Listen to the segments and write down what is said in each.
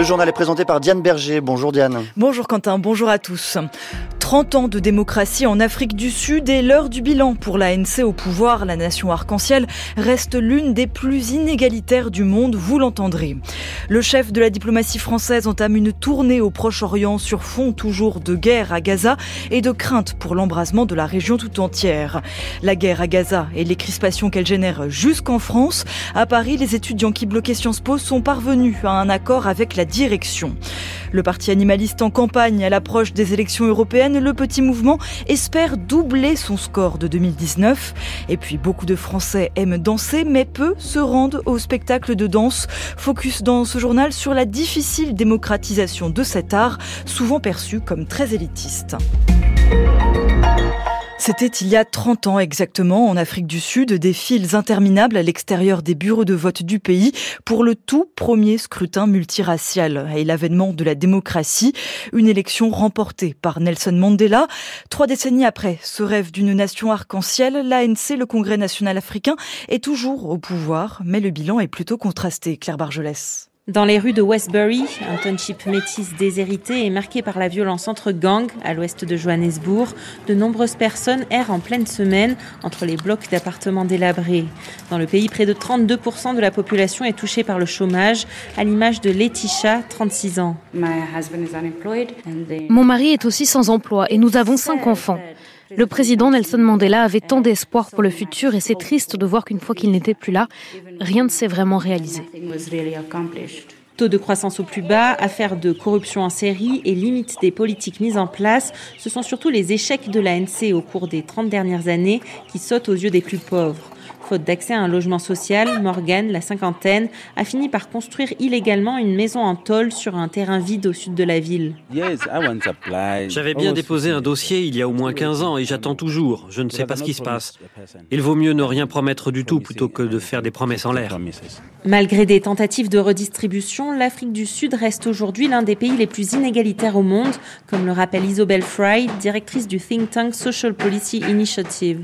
Le journal est présenté par Diane Berger. Bonjour Diane. Bonjour Quentin, bonjour à tous. 30 ans de démocratie en Afrique du Sud et l'heure du bilan pour l'ANC au pouvoir. La nation arc-en-ciel reste l'une des plus inégalitaires du monde, vous l'entendrez. Le chef de la diplomatie française entame une tournée au Proche-Orient sur fond toujours de guerre à Gaza et de crainte pour l'embrasement de la région tout entière. La guerre à Gaza et les crispations qu'elle génère jusqu'en France. À Paris, les étudiants qui bloquaient Sciences Po sont parvenus à un accord avec la direction. Le parti animaliste en campagne à l'approche des élections européennes, le petit mouvement espère doubler son score de 2019. Et puis beaucoup de Français aiment danser, mais peu se rendent au spectacle de danse. Focus dans ce journal sur la difficile démocratisation de cet art, souvent perçu comme très élitiste. C'était il y a 30 ans exactement, en Afrique du Sud, des files interminables à l'extérieur des bureaux de vote du pays pour le tout premier scrutin multiracial et l'avènement de la démocratie, une élection remportée par Nelson Mandela. 3 décennies après ce rêve d'une nation arc-en-ciel, l'ANC, le Congrès national africain, est toujours au pouvoir, mais le bilan est plutôt contrasté. Claire Bargelès. Dans les rues de Westbury, un township métis déshérité et marqué par la violence entre gangs à l'ouest de Johannesburg, de nombreuses personnes errent en pleine semaine entre les blocs d'appartements délabrés. Dans le pays, près de 32% de la population est touchée par le chômage, à l'image de Laetitia, 36 ans. Mon mari est aussi sans emploi et nous avons 5 enfants. Le président Nelson Mandela avait tant d'espoir pour le futur et c'est triste de voir qu'une fois qu'il n'était plus là, rien ne s'est vraiment réalisé. Taux de croissance au plus bas, affaires de corruption en série et limites des politiques mises en place, ce sont surtout les échecs de l'ANC au cours des 30 dernières années qui sautent aux yeux des plus pauvres. Faute d'accès à un logement social, Morgane, la cinquantaine, a fini par construire illégalement une maison en tôle sur un terrain vide au sud de la ville. J'avais bien déposé un dossier il y a au moins 15 ans et j'attends toujours. Je ne sais pas ce qui se passe. Il vaut mieux ne rien promettre du tout plutôt que de faire des promesses en l'air. Malgré des tentatives de redistribution, l'Afrique du Sud reste aujourd'hui l'un des pays les plus inégalitaires au monde, comme le rappelle Isobel Fry, directrice du think tank Social Policy Initiative.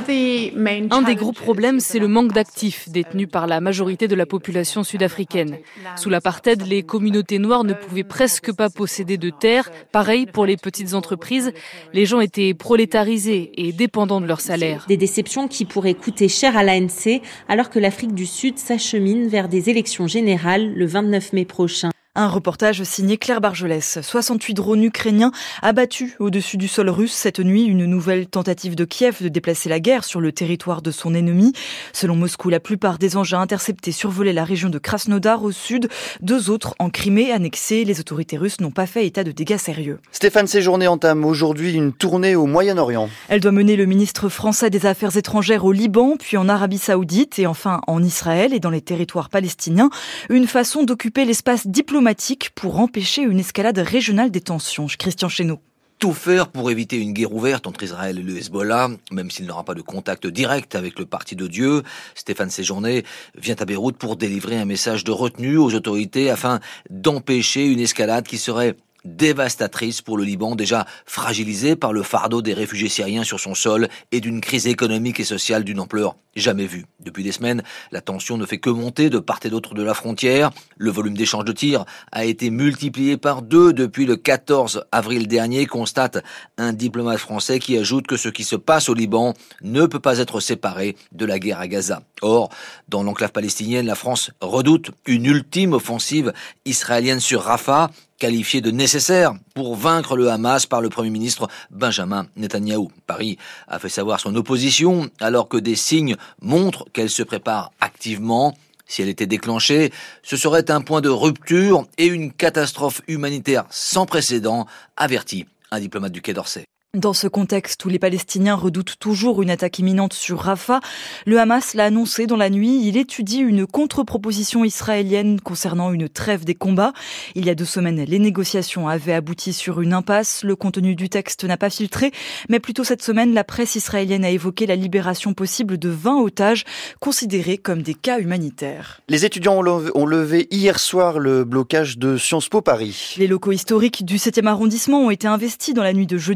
Un des gros problèmes, c'est le manque d'actifs détenus par la majorité de la population sud-africaine. Sous l'apartheid, les communautés noires ne pouvaient presque pas posséder de terre. Pareil pour les petites entreprises, les gens étaient prolétarisés et dépendants de leur salaire. Des déceptions qui pourraient coûter cher à l'ANC alors que l'Afrique du Sud s'achemine vers des élections générales le 29 mai prochain. Un reportage signé Claire Bargelès. 68 drones ukrainiens abattus au-dessus du sol russe cette nuit. Une nouvelle tentative de Kiev de déplacer la guerre sur le territoire de son ennemi. Selon Moscou, la plupart des engins interceptés survolaient la région de Krasnodar au sud. 2 autres en Crimée annexés. Les autorités russes n'ont pas fait état de dégâts sérieux. Stéphane Séjourné entame aujourd'hui une tournée au Moyen-Orient. Elle doit mener le ministre français des Affaires étrangères au Liban, puis en Arabie Saoudite et enfin en Israël et dans les territoires palestiniens. Une façon d'occuper l'espace diplomatique pour empêcher une escalade régionale des tensions. Christian Chesneau. Tout faire pour éviter une guerre ouverte entre Israël et le Hezbollah, même s'il n'aura pas de contact direct avec le Parti de Dieu. Stéphane Séjourné vient à Beyrouth pour délivrer un message de retenue aux autorités afin d'empêcher une escalade qui serait dévastatrice pour le Liban, déjà fragilisé par le fardeau des réfugiés syriens sur son sol et d'une crise économique et sociale d'une ampleur jamais vue. Depuis des semaines, la tension ne fait que monter de part et d'autre de la frontière. Le volume d'échanges de tirs a été multiplié par 2 depuis le 14 avril dernier, constate un diplomate français qui ajoute que ce qui se passe au Liban ne peut pas être séparé de la guerre à Gaza. Or, dans l'enclave palestinienne, la France redoute une ultime offensive israélienne sur Rafah, qualifiée de nécessaire pour vaincre le Hamas par le Premier ministre Benjamin Netanyahou. Paris a fait savoir son opposition alors que des signes montrent qu'elle se prépare activement. Si elle était déclenchée, ce serait un point de rupture et une catastrophe humanitaire sans précédent, avertit un diplomate du Quai d'Orsay. Dans ce contexte où les Palestiniens redoutent toujours une attaque imminente sur Rafah, le Hamas l'a annoncé dans la nuit. Il étudie une contre-proposition israélienne concernant une trêve des combats. Il y a 2 semaines, les négociations avaient abouti sur une impasse. Le contenu du texte n'a pas filtré, mais plutôt cette semaine, la presse israélienne a évoqué la libération possible de 20 otages considérés comme des cas humanitaires. Les étudiants ont levé hier soir le blocage de Sciences Po Paris. Les locaux historiques du 7e arrondissement ont été investis dans la nuit de jeudi à vendredi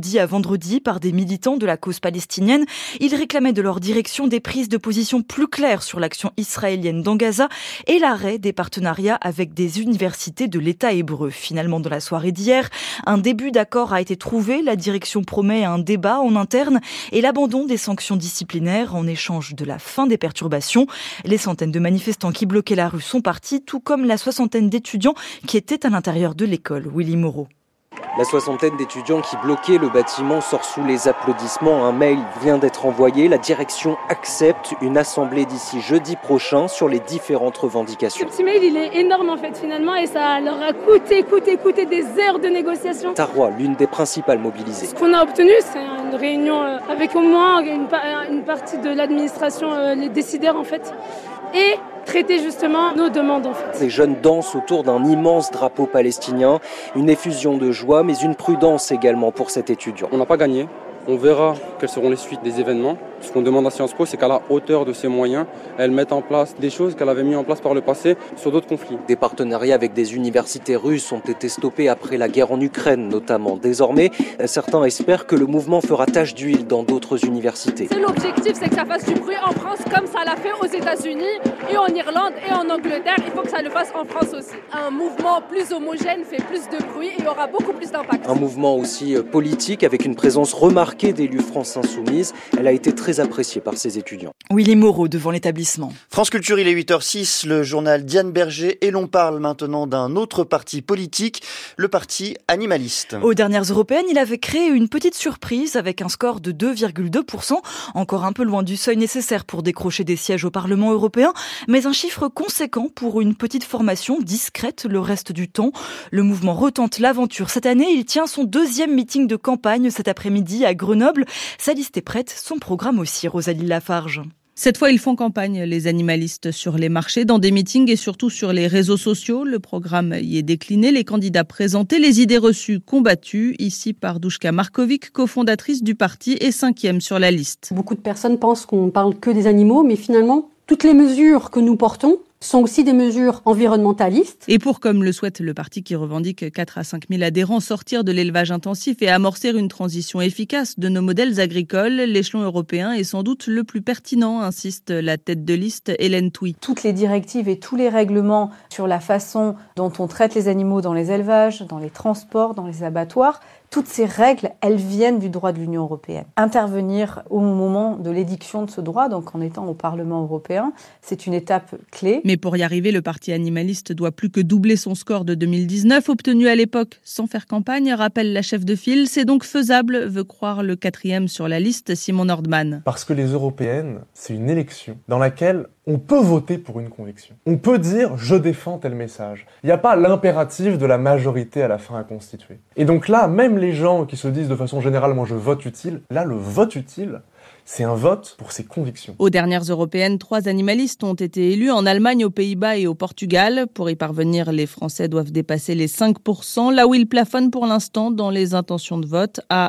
vendredi par des militants de la cause palestinienne. Ils réclamaient de leur direction des prises de position plus claires sur l'action israélienne dans Gaza et l'arrêt des partenariats avec des universités de l'État hébreu. Finalement, dans la soirée d'hier, un début d'accord a été trouvé. La direction promet un débat en interne et l'abandon des sanctions disciplinaires en échange de la fin des perturbations. Les centaines de manifestants qui bloquaient la rue sont partis, tout comme la soixantaine d'étudiants qui étaient à l'intérieur de l'école. Willy Moreau. La soixantaine d'étudiants qui bloquaient le bâtiment sort sous les applaudissements. Un mail vient d'être envoyé. La direction accepte une assemblée d'ici jeudi prochain sur les différentes revendications. Ce petit mail, il est énorme en fait finalement et ça leur a coûté des heures de négociation. Taroua, l'une des principales mobilisées. Ce qu'on a obtenu, c'est une réunion avec au moins une partie de l'administration, les décideurs en fait, et traiter justement nos demandes en fait. Les jeunes dansent autour d'un immense drapeau palestinien, une effusion de joie mais une prudence également pour cet étudiant. On n'a pas gagné, on verra quelles seront les suites des événements. Ce qu'on demande à Sciences Po, c'est qu'à la hauteur de ses moyens, elle mette en place des choses qu'elle avait mis en place par le passé sur d'autres conflits. Des partenariats avec des universités russes ont été stoppés après la guerre en Ukraine notamment. Désormais, certains espèrent que le mouvement fera tache d'huile dans d'autres universités. L'objectif, c'est que ça fasse du bruit en France comme ça l'a fait aux États-Unis et en Irlande et en Angleterre. Il faut que ça le fasse en France aussi. Un mouvement plus homogène fait plus de bruit et aura beaucoup plus d'impact. Un mouvement aussi politique avec une présence remarquée d'élus France Insoumise. Elle a été très appréciée par ses étudiants. Willy Moreau devant l'établissement. France Culture, il est 8h06, le journal Diane Berger, et l'on parle maintenant d'un autre parti politique, le parti animaliste. Aux dernières européennes, il avait créé une petite surprise avec un score de 2,2%, encore un peu loin du seuil nécessaire pour décrocher des sièges au Parlement européen, mais un chiffre conséquent pour une petite formation discrète le reste du temps. Le mouvement retente l'aventure. Cette année, il tient son deuxième meeting de campagne cet après-midi à Grenoble. Sa liste est prête, son programme aussi, Rosalie Lafarge. Cette fois, ils font campagne, les animalistes, sur les marchés, dans des meetings et surtout sur les réseaux sociaux. Le programme y est décliné, les candidats présentés, les idées reçues combattues. Ici par Douška Markovic, cofondatrice du parti et 5e sur la liste. Beaucoup de personnes pensent qu'on parle que des animaux, mais finalement, toutes les mesures que nous portons sont aussi des mesures environnementalistes. Et pour, comme le souhaite le parti qui revendique 4 à 5 000 adhérents, sortir de l'élevage intensif et amorcer une transition efficace de nos modèles agricoles, l'échelon européen est sans doute le plus pertinent, insiste la tête de liste Hélène Touy. Toutes les directives et tous les règlements sur la façon dont on traite les animaux dans les élevages, dans les transports, dans les abattoirs, toutes ces règles, elles viennent du droit de l'Union européenne. Intervenir au moment de l'édiction de ce droit, donc en étant au Parlement européen, c'est une étape clé. Mais pour y arriver, le parti animaliste doit plus que doubler son score de 2019, obtenu à l'époque sans faire campagne, rappelle la chef de file. C'est donc faisable, veut croire le 4e sur la liste, Simon Nordman. Parce que les européennes, c'est une élection dans laquelle on peut voter pour une conviction. On peut dire « je défends tel message ». Il n'y a pas l'impératif de la majorité à la fin à constituer. Et donc là, même les gens qui se disent de façon générale « moi je vote utile », là le vote utile, c'est un vote pour ses convictions. Aux dernières européennes, 3 animalistes ont été élus en Allemagne, aux Pays-Bas et au Portugal. Pour y parvenir, les Français doivent dépasser les 5%, là où ils plafonnent pour l'instant dans les intentions de vote à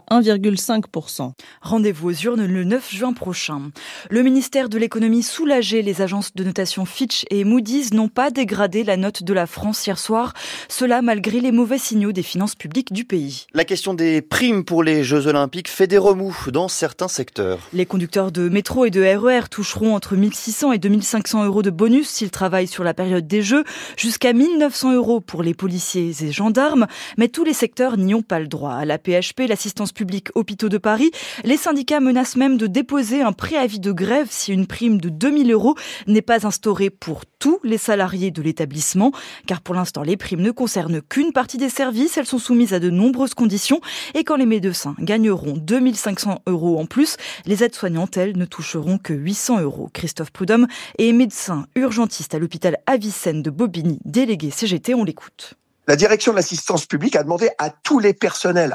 1,5%. Rendez-vous aux urnes le 9 juin prochain. Le ministère de l'économie soulagé, les agences de notation Fitch et Moody's n'ont pas dégradé la note de la France hier soir. Cela malgré les mauvais signaux des finances publiques du pays. La question des primes pour les Jeux Olympiques fait des remous dans certains secteurs. Les conducteurs de métro et de RER toucheront entre 1 600 et 2 500 euros de bonus s'ils travaillent sur la période des Jeux, jusqu'à 1 900 euros pour les policiers et gendarmes. Mais tous les secteurs n'y ont pas le droit. À la PHP, l'assistance publique Hôpitaux de Paris, les syndicats menacent même de déposer un préavis de grève si une prime de 2 000 euros n'est pas instaurée pour tous les salariés de l'établissement. Car pour l'instant, les primes ne concernent qu'une partie des services. Elles sont soumises à de nombreuses conditions. Et quand les médecins gagneront 2 500 euros en plus, les aides-soignantes, elles, ne toucheront que 800 euros. Christophe Prudhomme est médecin urgentiste à l'hôpital Avicenne de Bobigny, délégué CGT, on l'écoute. La direction de l'assistance publique a demandé à tous les personnels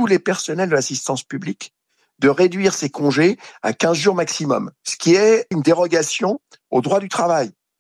de l'assistance publique de réduire ses congés à 15 jours maximum, ce qui est une dérogation au droit du travail.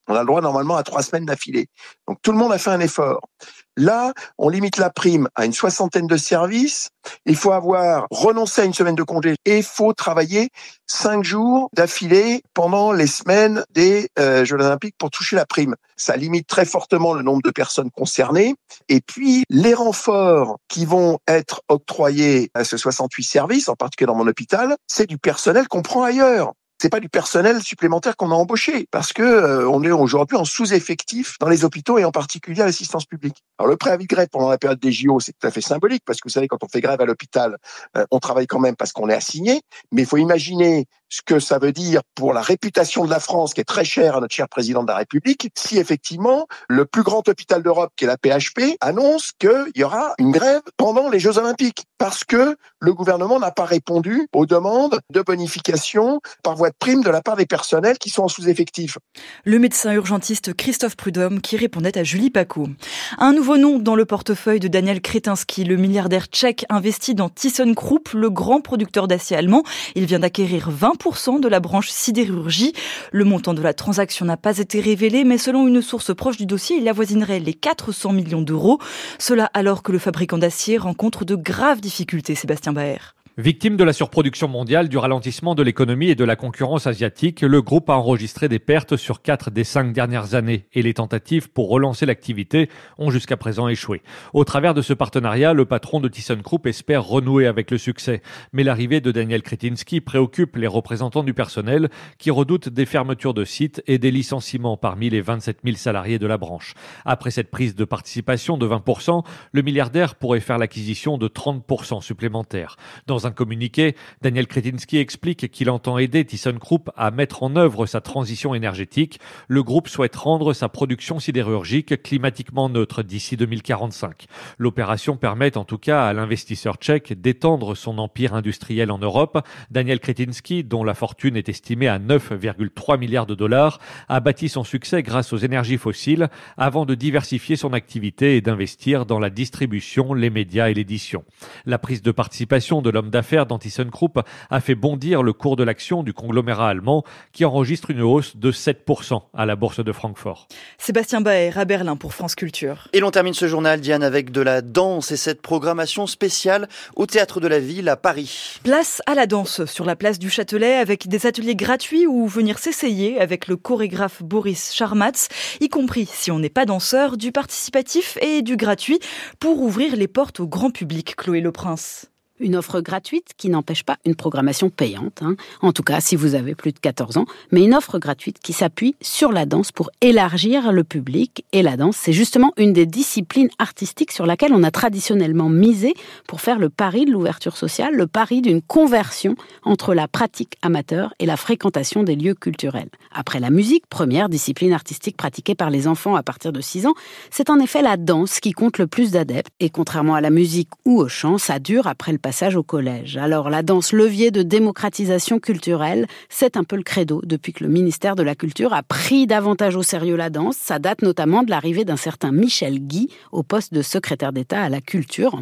On a le droit normalement à 3 semaines d'affilée. Donc tout le monde a fait un effort. Là, on limite la prime à une 60aine de services. Il faut avoir renoncé à une semaine de congé et il faut travailler 5 jours d'affilée pendant les semaines des Jeux Olympiques pour toucher la prime. Ça limite très fortement le nombre de personnes concernées. Et puis, les renforts qui vont être octroyés à ce 68 services, en particulier dans mon hôpital, c'est du personnel qu'on prend ailleurs. C'est pas du personnel supplémentaire qu'on a embauché parce que on est aujourd'hui en sous-effectif dans les hôpitaux et en particulier à l'assistance publique. Alors le préavis de grève pendant la période des JO, c'est tout à fait symbolique parce que vous savez quand on fait grève à l'hôpital, on travaille quand même parce qu'on est assigné, mais il faut imaginer ce que ça veut dire pour la réputation de la France qui est très chère à notre cher président de la République si effectivement le plus grand hôpital d'Europe qui est la PHP annonce qu'il y aura une grève pendant les Jeux Olympiques parce que le gouvernement n'a pas répondu aux demandes de bonification par voie de prime de la part des personnels qui sont en sous-effectif. Le médecin urgentiste Christophe Prudhomme qui répondait à Julie Paco. Un nouveau nom dans le portefeuille de Daniel Kretinsky, le milliardaire tchèque investi dans ThyssenKrupp, le grand producteur d'acier allemand. Il vient d'acquérir 20% de la branche sidérurgie. Le montant de la transaction n'a pas été révélé, mais selon une source proche du dossier, il avoisinerait les 400 millions d'euros. Cela alors que le fabricant d'acier rencontre de graves difficultés, Sébastien Baer. Victime de la surproduction mondiale, du ralentissement de l'économie et de la concurrence asiatique, le groupe a enregistré des pertes sur 4 des 5 dernières années et les tentatives pour relancer l'activité ont jusqu'à présent échoué. Au travers de ce partenariat, le patron de ThyssenKrupp espère renouer avec le succès. Mais l'arrivée de Daniel Kretinsky préoccupe les représentants du personnel qui redoutent des fermetures de sites et des licenciements parmi les 27 000 salariés de la branche. Après cette prise de participation de 20%, le milliardaire pourrait faire l'acquisition de 30% supplémentaires. Dans un communiqué, Daniel Kretinsky explique qu'il entend aider ThyssenKrupp à mettre en œuvre sa transition énergétique. Le groupe souhaite rendre sa production sidérurgique climatiquement neutre d'ici 2045. L'opération permet en tout cas à l'investisseur tchèque d'étendre son empire industriel en Europe. Daniel Kretinsky, dont la fortune est estimée à 9,3 milliards de dollars, a bâti son succès grâce aux énergies fossiles avant de diversifier son activité et d'investir dans la distribution, les médias et l'édition. La prise de participation de l'homme d'affaires dans ThyssenKrupp a fait bondir le cours de l'action du conglomérat allemand qui enregistre une hausse de 7% à la bourse de Francfort. Sébastien Baer à Berlin pour France Culture. Et l'on termine ce journal, Diane, avec de la danse et cette programmation spéciale au Théâtre de la Ville à Paris. Place à la danse sur la place du Châtelet avec des ateliers gratuits où venir s'essayer avec le chorégraphe Boris Charmatz, y compris si on n'est pas danseur, du participatif et du gratuit pour ouvrir les portes au grand public. Chloé Leprince. Une offre gratuite qui n'empêche pas une programmation payante, en tout cas si vous avez plus de 14 ans, mais une offre gratuite qui s'appuie sur la danse pour élargir le public. Et la danse, c'est justement une des disciplines artistiques sur laquelle on a traditionnellement misé pour faire le pari de l'ouverture sociale, le pari d'une conversion entre la pratique amateur et la fréquentation des lieux culturels. Après la musique, première discipline artistique pratiquée par les enfants à partir de 6 ans, c'est en effet la danse qui compte le plus d'adeptes. Et contrairement à la musique ou au chant, ça dure après le passage au collège. Alors la danse, levier de démocratisation culturelle, c'est un peu le credo depuis que le ministère de la Culture a pris davantage au sérieux la danse. Ça date notamment de l'arrivée d'un certain Michel Guy au poste de secrétaire d'État à la Culture en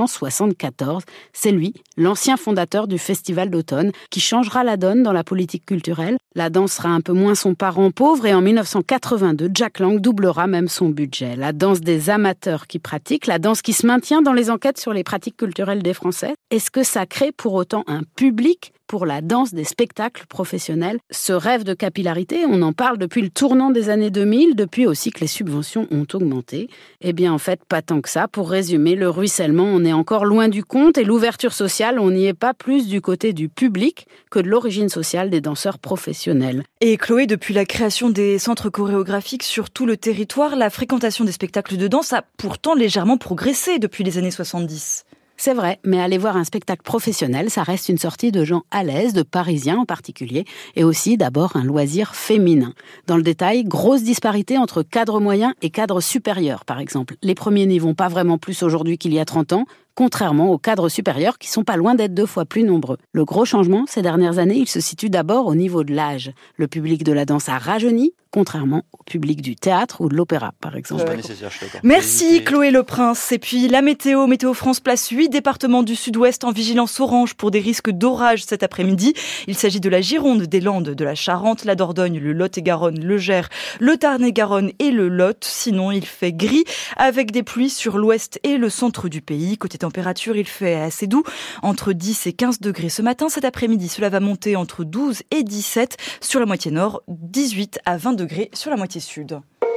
1974. C'est lui, l'ancien fondateur du Festival d'automne, qui changera la donne dans la politique culturelle. La danse sera un peu moins son parent pauvre et en 1982, Jack Lang doublera même son budget. La danse des amateurs qui pratiquent, la danse qui se maintient dans les enquêtes sur les pratiques culturelles des Français. Est-ce que ça crée pour autant un public pour la danse des spectacles professionnels? Ce rêve de capillarité, on en parle depuis le tournant des années 2000, depuis aussi que les subventions ont augmenté. Eh bien, en fait, pas tant que ça. Pour résumer, le ruissellement, on est encore loin du compte et l'ouverture sociale, on n'y est pas plus du côté du public que de l'origine sociale des danseurs professionnels. Et Chloé, depuis la création des centres chorégraphiques sur tout le territoire, la fréquentation des spectacles de danse a pourtant légèrement progressé depuis les années 70. C'est vrai, mais aller voir un spectacle professionnel, ça reste une sortie de gens à l'aise, de Parisiens en particulier, et aussi d'abord un loisir féminin. Dans le détail, grosse disparité entre cadres moyens et cadres supérieurs, par exemple. Les premiers n'y vont pas vraiment plus aujourd'hui qu'il y a 30 ans, contrairement aux cadres supérieurs qui sont pas loin d'être 2 fois plus nombreux. Le gros changement, ces dernières années, il se situe d'abord au niveau de l'âge. Le public de la danse a rajeuni, contrairement au public du théâtre ou de l'opéra, par exemple. Merci Chloé Leprince. Et puis la météo. Météo France place 8 départements du sud-ouest en vigilance orange pour des risques d'orage cet après-midi. Il s'agit de la Gironde, des Landes, de la Charente, la Dordogne, le Lot-et-Garonne, le Gers, le Tarn-et-Garonne et le Lot. Sinon, il fait gris avec des pluies sur l'ouest et le centre du pays. Côté température, il fait assez doux, entre 10 et 15 degrés ce matin. Cet après-midi, cela va monter entre 12 et 17 sur la moitié nord, 18 à 20 degrés sur la moitié sud.